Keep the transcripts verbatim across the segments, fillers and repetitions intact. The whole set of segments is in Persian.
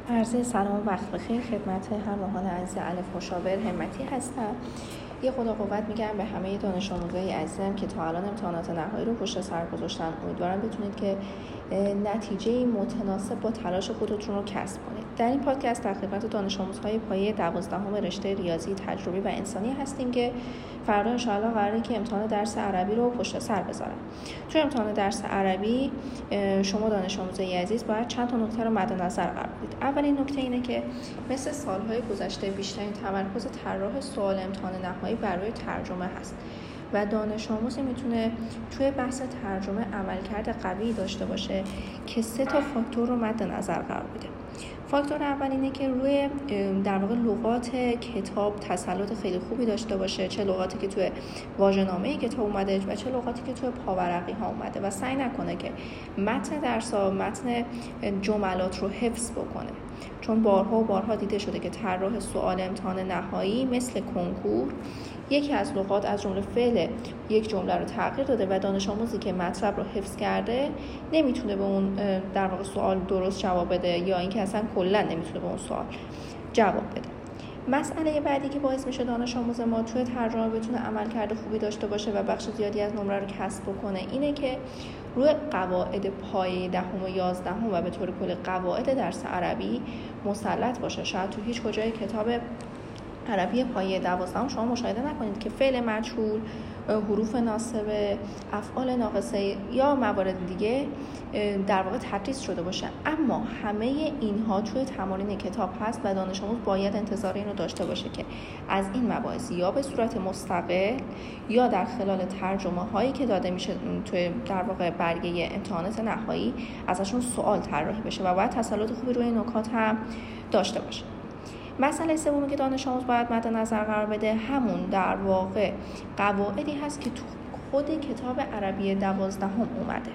عرض سلام و وقت بخیر خدمت همراهان عزیز الف مشاور همتی هستم. یه خدا قوت میگم به همه دانش آموزای عزیزم که تا الان امتحانات نهایی رو پشت سر گذاشتن. امیدوارم بتونید که نتیجه متناسب با تلاش خودتون رو کسب کنید. در این پادکست در خدمت دانش آموزهای پایه دوازدهم رشته ریاضی تجربی و انسانی هستیم که فردا ان شاء الله قراره که امتحان درس عربی رو پشت سر بذارم. توی امتحان درس عربی شما دانش آموزای عزیز باید چند تا نکته رو مد نظر قرار بدید. اولین نکته اینه که مثل سالهای گذشته بیشترین تمرکز طراح سوال امتحان نهایی بر روی ترجمه هست و دانش آموزی میتونه توی بحث ترجمه عملکرد قوی داشته باشه که سه تا فاکتور رو مد نظر قرار بده. فاکتور اول اینه که روی در واقع لغات کتاب تسلط خیلی خوبی داشته باشه، چه لغاتی که توی واژه‌نامه کتاب اومده و چه لغاتی که توی پاورقی ها اومده و سعی نکنه که متن درس‌ها متن جملات رو حفظ بکنه، چون بارها و بارها دیده شده که طراح سوال امتحان نهایی مثل کنکور یکی از لغات از جمله فعل یک جمله رو تغییر داده و دانش آموزی که مطلب رو حفظ کرده نمیتونه به اون در واقع سوال درست جواب بده یا اینکه اصلا کلا نمیتونه به اون سوال جواب بده. مسئله بعدی که باعث میشه دانش آموز ما توی ترجمه بتونه عملکرد خوبی داشته باشه و بخش زیادی از نمره رو کسب بکنه اینه که روی قواعد پایه دهم و یازدهم و به طور کل قواعد درس عربی مسلط باشه. شاید تو هیچ کجای کتاب عربی پایه دوازدهم شما مشاهده نکنید که فعل مجهول، حروف ناصبه، افعال ناقصه یا موارد دیگه در واقع تدریس شده باشه، اما همه اینها توی تمارین کتاب هست و دانش آموز باید انتظار این رو داشته باشه که از این مباحث یا به صورت مستقل یا در خلال ترجمه هایی که داده میشه توی در واقع برگه امتحانات نهایی ازشون سوال طراحی بشه و باید تسلط خوبی روی نکات هم داشته باشه. مسئله سومی که دانش آموز باید مد نظر قرار بده همون در واقع قواعدی هست که تو خود کتاب عربی دوازدهم اومده.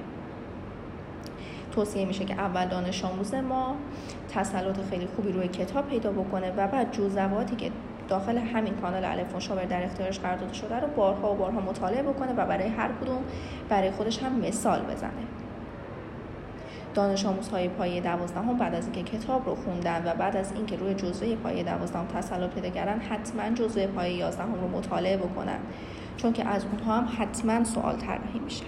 توصیه میشه که اول دانش آموز ما تسلط خیلی خوبی روی کتاب پیدا بکنه و بعد جزواتی که داخل همین کانال الف مشاور در اختیارش قرار داده شده رو بارها و بارها مطالعه بکنه و برای هر کدوم برای خودش هم مثال بزنه. دانش آموزهای پایه دوازدهم بعد از اینکه کتاب رو خوندن و بعد از اینکه روی جزوه پایه دوازدهم تسلط پیدا کردن حتما جزوه پایه یازدهم رو مطالعه بکنن، چون که از اونها هم حتما سوال طراحی میشه.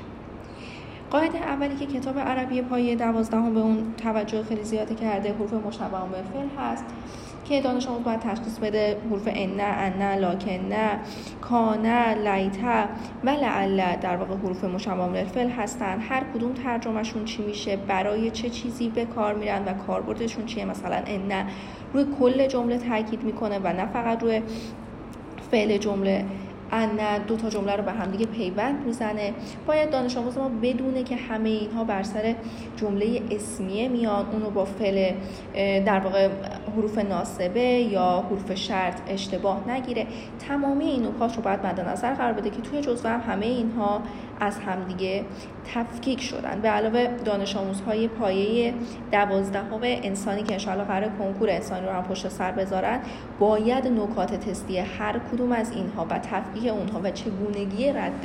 قاعده اولی که کتاب عربی پایه دوازدهم به اون توجه خیلی زیادی کرده حروف مشبه به فعل هست که دانش آموز باید تشخیص بده حروف ان، ان، لکن، کان، لیت و لعل در واقع حروف مشبه به فعل هستن. هر کدوم ترجمهشون چی میشه، برای چه چیزی به کار میرن و کاربردشون چیه. مثلا ان روی کل جمله تاکید میکنه و نه فقط روی فعل جمله. ان دو تا جمله رو به هم دیگه پیوند میزنه. باید دانش آموز ما بدونه که همه اینها بر سر جمله اسمیه میان، اونو با فعل در واقع حروف ناصبه یا حروف شرط اشتباه نگیره. تمامی این نکات رو باید مد نظر قرار بده که توی جزوه هم همه اینها از همدیگه تفکیک شدن. به علاوه دانش آموزهای پایه دوازدهم انسانی که ان شاء الله قرار کنکور انسانی رو هم پشت سر بذارن باید نکات تستی هر کدوم از اینها و تفکیک اونها و چگونگی رد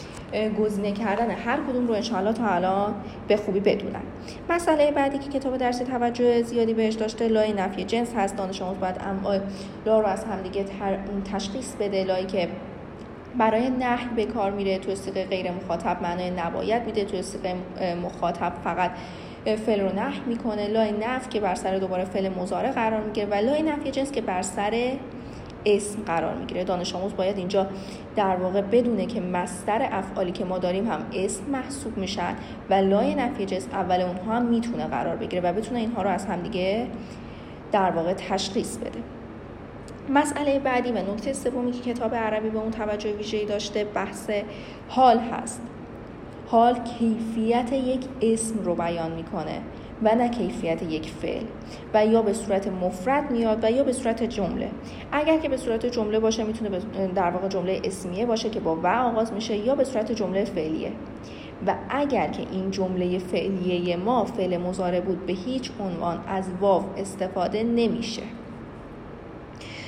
گزینه کردن هر کدوم رو انشاءالله تا الان به خوبی بدونن. مسئله بعدی که کتاب درسی توجه زیادی بهش داشته لای نفی جنس هست. دانش آموز باید انواع لا رو از همدیگه تشخیص بده. لایی که برای نهی به کار میره توی صیغه غیر مخاطب معنای نباید میده، توی صیغه مخاطب فقط فعل رو نهی میکنه. لای نفی که بر سر دوباره فعل مضارع قرار میگیره و لای نفی جنس که بر سر اسم قرار میگیره. دانش آموز باید اینجا در واقع بدونه که مصدر افعالی که ما داریم هم اسم محسوب میشن و لای نفی جنس اول اونها هم میتونه قرار بگیره و بتونه اینها رو از هم دیگه در واقع تشخیص بده. مسئله بعدی و نکته سومی که کتاب عربی به اون توجه ویژه‌ای داشته بحث حال هست. حال کیفیت یک اسم رو بیان میکنه و نه کیفیت یک فعل و یا به صورت مفرد میاد و یا به صورت جمله. اگر که به صورت جمله باشه میتونه در واقع جمله اسمیه باشه که با و آغاز میشه یا به صورت جمله فعلیه و اگر که این جمله فعلیه ما فعل مضارع بود به هیچ عنوان از واو استفاده نمیشه.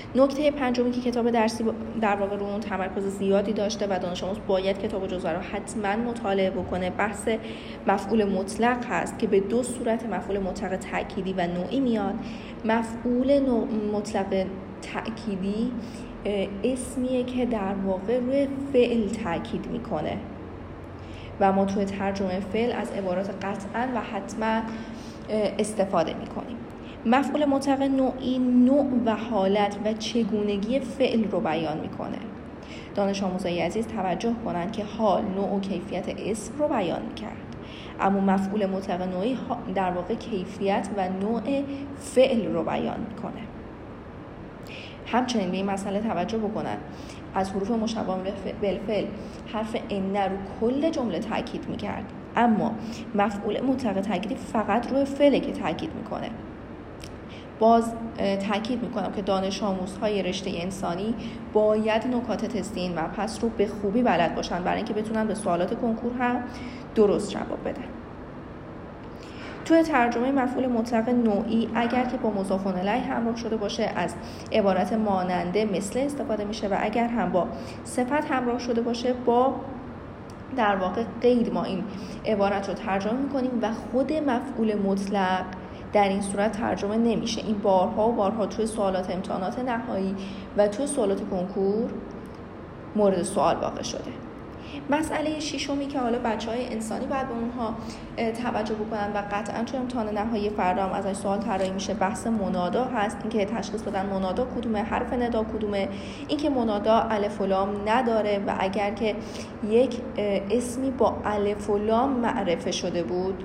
نکته پنجمی که کتاب درسی در واقع رو اون تمرکز زیادی داشته و دانش آموز باید کتاب جزوه رو حتما مطالعه بکنه، بحث مفعول مطلق هست که به دو صورت مفعول مطلق تأکیدی و نوعی میاد. مفعول مطلق تأکیدی اسمیه که در واقع روی فعل تأکید میکنه و ما توی ترجمه فعل از عبارات قطعا و حتما استفاده میکنیم. مفعول مطلق نوعی نوع و حالت و چگونگی فعل رو بیان میکنه. دانش آموزای عزیز توجه کنند که حال، نوع و کیفیت اسم رو بیان میکرد، اما مفعول مطلق نوعی در واقع کیفیت و نوع فعل رو بیان میکنه. همچنین به این مسئله توجه بکنن از حروف مشابه بالفعل حرف ان رو کل جمله تاکید میکرد، اما مفعول مطلق تاکیدی فقط روی فعله که تاکید میکنه. باز تاکید میکنم که دانش آموزهای رشته انسانی باید نکات تستی این مبحث رو به خوبی بلد باشن برای اینکه بتونن به سوالات کنکور هم درست جواب بدن. توی ترجمه مفعول مطلق نوعی اگر که با مضاف الیه همراه شده باشه از عبارت ماننده مثل استفاده میشه و اگر هم با صفت همراه شده باشه با در واقع غیر ما این عبارت رو ترجمه میکنیم و خود مفعول مطلق در این صورت ترجمه نمیشه. این بارها و بارها توی سوالات امتحانات نهایی و توی سوالات کنکور مورد سوال واقع شده. مسئله ششمی که حالا بچهای انسانی باید به اونها توجه بکنن و قطعا توی امتحان نهایی فردا هم ازش سوال طراحی میشه، بحث منادا هست. اینکه تشخیص بدن منادا کدومه، حرف ندا کدومه، اینکه منادا الف و لام نداره و اگر که یک اسمی با الف و لام معرفه شده بود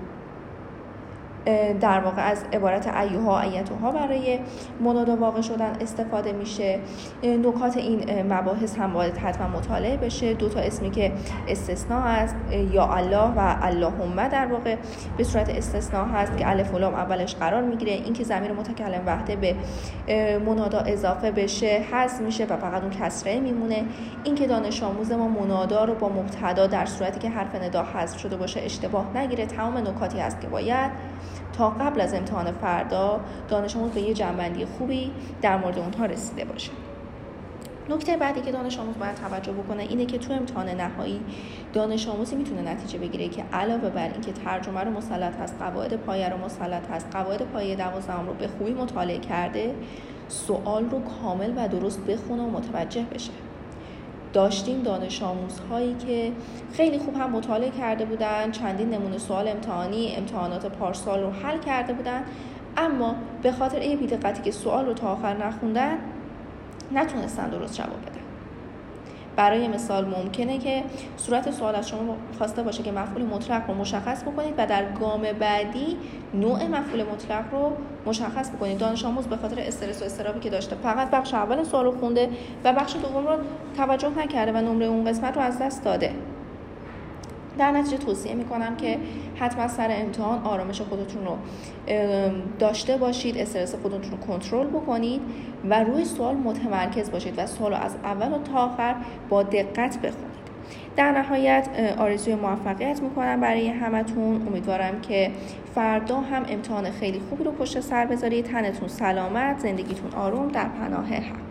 در واقع از عبارت ایها ایتها برای منادا واقع شدن استفاده میشه. نکات این مباحث هم باید حتما مطالعه بشه. دو تا اسمی که استثناء است، یا الله و اللهم در واقع به صورت استثناء هست که الف و لام اولش قرار میگیره. این که ضمیر متکلم وحده به منادا اضافه بشه حذف میشه و فقط اون کسره میمونه. این که دانش آموز ما منادا رو با مبتدا در صورتی که حرف ندا حذف شده باشه اشتباه نگیره. تمام نکاتی هست که باید تا قبل از امتحان فردا دانش آموز به یه جنبندی خوبی در مورد اونها رسیده باشه. نکته بعدی که دانش آموز باید توجه بکنه اینه که تو امتحان نهایی دانش آموزی میتونه نتیجه بگیره که علاوه بر اینکه ترجمه رو مسلط هست، قواعد پایه رو مسلط هست، قواعد پایه دوازدهم رو به خوبی مطالعه کرده، سوال رو کامل و درست بخونه و متوجه بشه. داشتیم دانش آموزهایی که خیلی خوب هم مطالعه کرده بودن، چندین نمونه سوال امتحانی امتحانات پارسال رو حل کرده بودن، اما به خاطر این بی‌دقتی که سوال رو تا آخر نخوندن نتونستن درست جواب بدن. برای مثال ممکنه که صورت سوال از شما خواسته باشه که مفعول مطلق رو مشخص بکنید و در گام بعدی نوع مفعول مطلق رو مشخص بکنید. دانش آموز به خاطر استرس و اضطرابی که داشته فقط بخش اول سوال رو خونده و بخش دوم رو توجه نکرده و نمره اون قسمت رو از دست داده. در نتیجه توصیه میکنم که حتما سر امتحان آرامش خودتون رو داشته باشید، استرس خودتون رو کنترل بکنید و روی سوال متمرکز باشید و سوال رو از اول تا آخر با دقت بخونید. در نهایت آرزوی موفقیت میکنم برای همتون. امیدوارم که فردا هم امتحان خیلی خوبی رو پشت سر بذارید. تنتون سلامت، زندگیتون آروم، در پناه حق.